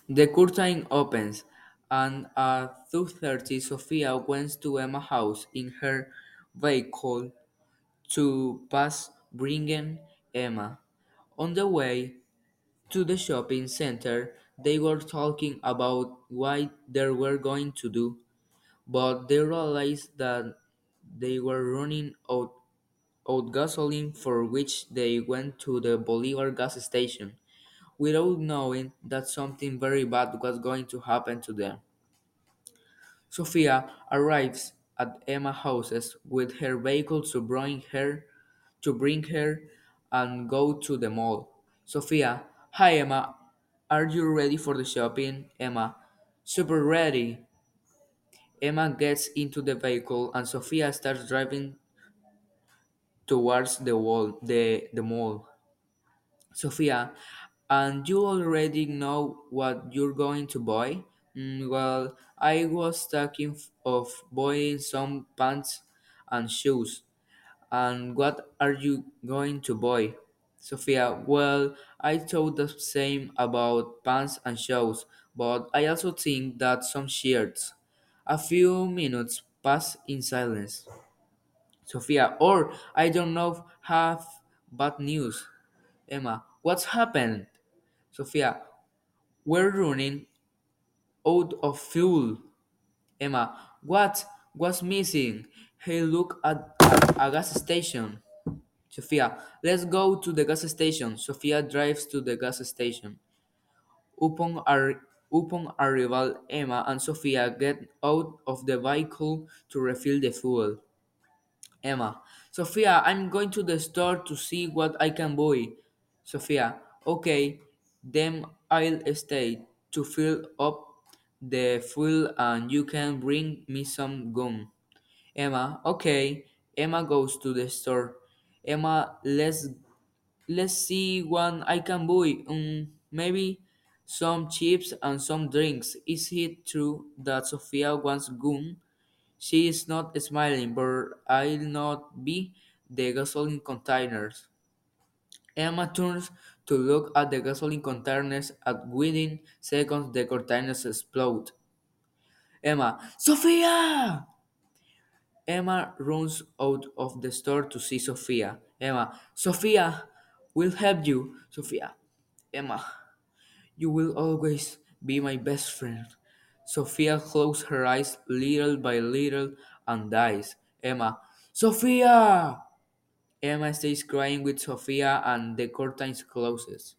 The curtain opens, and at 2:30 Sophia went to Emma's house in her vehicle to pass bringing Emma. On the way to the shopping center, they were talking about what they were going to do, but they realized that they were running out gasoline, for which they went to the Bolivar gas station without knowing that something very bad was going to happen to them. Sophia arrives at Emma's house with her vehicle to bring her and go to the mall. Sophia, hi Emma, are you ready for the shopping? Emma, super ready. Emma gets into the vehicle and Sophia starts driving towards the mall. Sophia, and you already know what you're going to buy? Well, I was thinking of buying some pants and shoes. And what are you going to buy? Sophia, well, I thought the same about pants and shoes, but I also think that some shirts. A few minutes pass in silence. Sophia, or I don't know, have bad news. Emma, what's happened? Sophia, we're running out of fuel. Emma, what? What's missing? Hey, look at a gas station. Sophia, let's go to the gas station. Sophia drives to the gas station. Upon arrival, Emma and Sophia get out of the vehicle to refill the fuel. Emma, Sophia, I'm going to the store to see what I can buy. Sophia, okay, then I'll stay to fill up the fuel and you can bring me some gum. Emma, okay. Emma goes to the store. Emma, let's see what I can buy. Maybe some chips and some drinks. Is it true that Sophia wants gum? She is not smiling, but I'll not be the gasoline containers. Emma turns to look at the gasoline containers, and within seconds the containers explode. Emma, Sophia! Emma runs out of the store to see Sophia. Emma, Sophia, we'll help you. Sophia, Emma, you will always be my best friend. Sophia closes her eyes little by little and dies. Emma, Sophia! Emma stays crying with Sophia and the curtain closes.